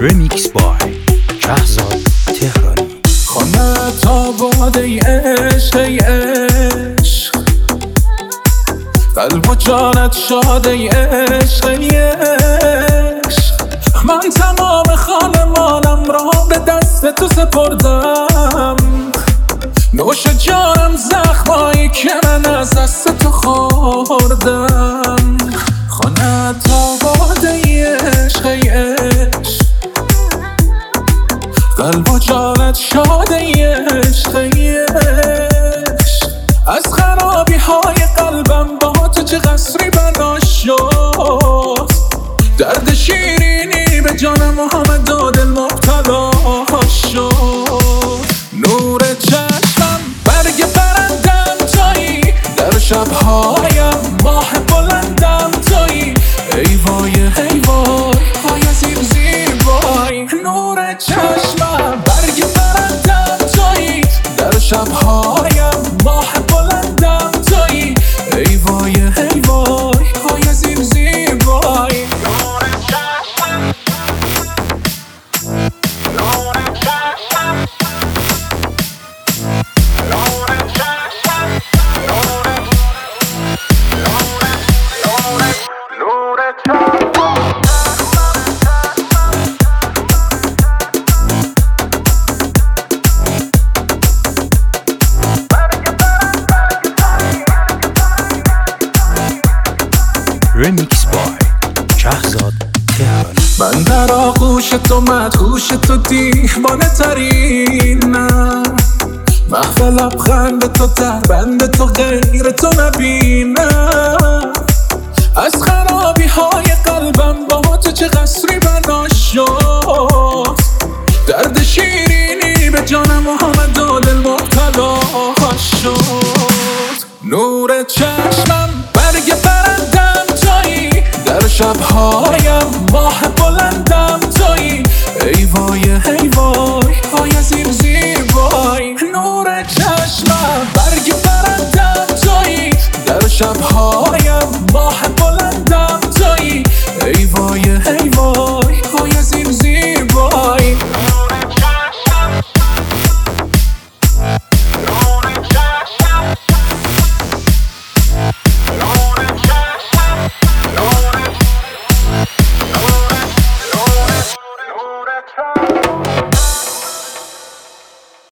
رمیکس بای شهزاد تهرانی. خانت آباده عشق ای عشق، قلب و جانت شاده ای عشق ای عشق. من تمام خانمانم را به دست تو سپردم، نوش جانم زخمایی که من از دست تو خوردم. خانت آباده ای عشق ای عشق، قلب و جانت شاده ای عشق ای عشق. از خرابی های قلبم با تو چه قصری بنا شد، درد شیرینی به جان محمد و دل مبتلا شد. نور چشمم برگ برندم تویی، در شبهایم ماه بلندم تویی. ای وای ای وای های زیر زیبای. نور چشمم برگ برندم تویی، در شبهایم ماه بلندم تویی. ای وای ای وای های زیر زیبای. نور چشمم، نور چشمم، نور چشمم، نور چشمم. رمیکس بای شهزاد تهرانی. من در آغوش تو مدهوش تو دیوانه ترینم، محو لبخند تو در بند تو غیر تو نبینم. از خرابی های قلبم با تو چه قصری بنا شد، درد شیرینی به جان محمد و دل مبتلا شد. نور چشمم برگ برندم تویی، در شبهایم ماه بلندم تویی. ای وای ای وای های زیر زیبای. نور چشمم برگ برندم تویی، در شبهایم ماه بلندم تویی. ای وای ای وای های زیر زیبای. Try.